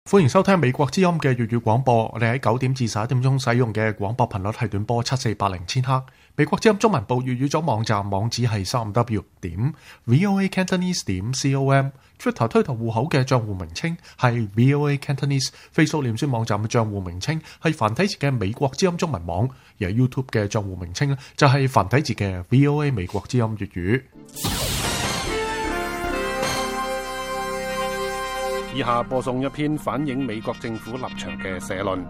歡迎收聽美國之音嘅粵語廣播。我哋喺9點至11點鐘使用嘅廣播頻率係短波7480千赫。美國之音中文部粵語組網站網址係 3w.voacantonese.com。Twitter 推特戶口嘅賬戶名稱係 VOA Cantonese。Facebook 臉書網站嘅賬戶名稱係繁體字嘅美國之音中文網。而 YouTube 嘅賬戶名稱就係繁體字嘅 VOA 美國之音粵語。 以下播送一篇反映美國政府立場嘅社論。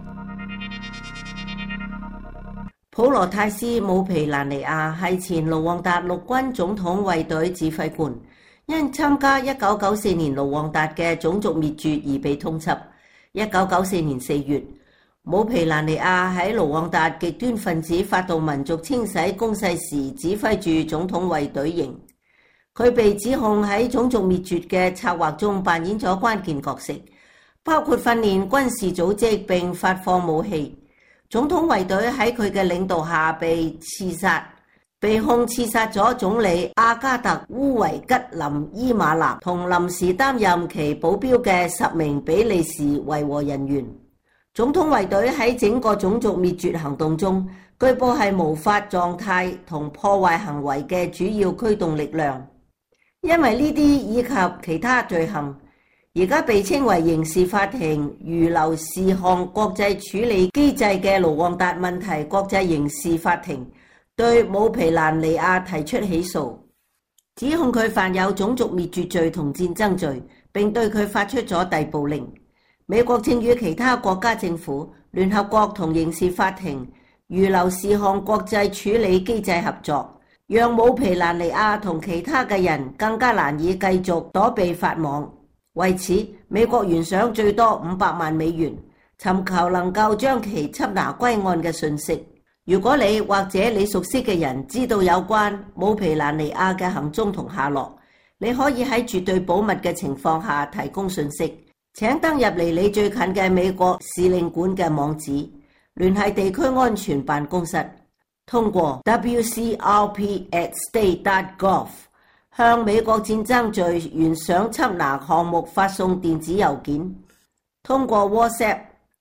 普羅泰斯姆皮蘭尼亞係前盧旺達陸軍總統衛隊指揮官，因參加1994年盧旺達嘅種族滅絕而被通緝。1994年4月，姆皮蘭尼亞喺盧旺達極端分子發動民族清洗攻勢時，指揮住總統衛隊營。佢被指控喺種族滅絕嘅策劃中扮演咗關鍵角色，包括訓練軍事組織並發放武器。總統衛隊喺佢嘅領導下被刺殺，被控刺殺咗總理阿加特烏維吉林伊馬納同臨時擔任其保鏢嘅10名比利時維和人員。總統衛隊喺整個種族滅絕行動中，據報係無法狀態同破壞行為嘅主要驅動力量。因為呢啲以及其他罪行，而家被稱為刑事法庭預留事項國際處理機制嘅盧旺達問題國際刑事法庭對姆皮蘭尼亞提出起訴，指控佢犯有種族滅絕罪同戰爭罪，並對佢發出咗逮捕令。美國正與其他國家政府、聯合國同刑事法庭預留事項國際處理機制合作，讓姆皮蘭尼亞同其他嘅人更加難以繼續躲避法網。為此，美國懸賞最多500萬美元，尋求能夠將其緝拿歸案嘅訊息。如果你或者你熟悉嘅人知道有關姆皮蘭尼亞嘅行蹤同下落，你可以喺絕對保密嘅情況下提供訊息。請登入離你最近嘅美國使領館嘅網址，聯繫地區安全辦公室。通過 wcrp@state.gov 向美國戰爭罪懸賞緝拿項目發送電子郵件，通過 WhatsApp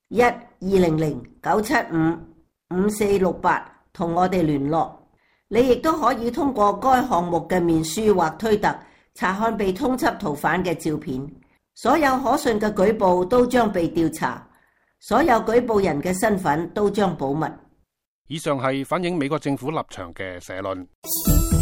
1-200-975-5468同我哋聯絡。你亦都可以通過該項目嘅面書或推特查看被通緝逃犯嘅照片。所有可信嘅舉報都將被調查，所有舉報人嘅身份都將保密。 以上係反映美國政府立場嘅社論。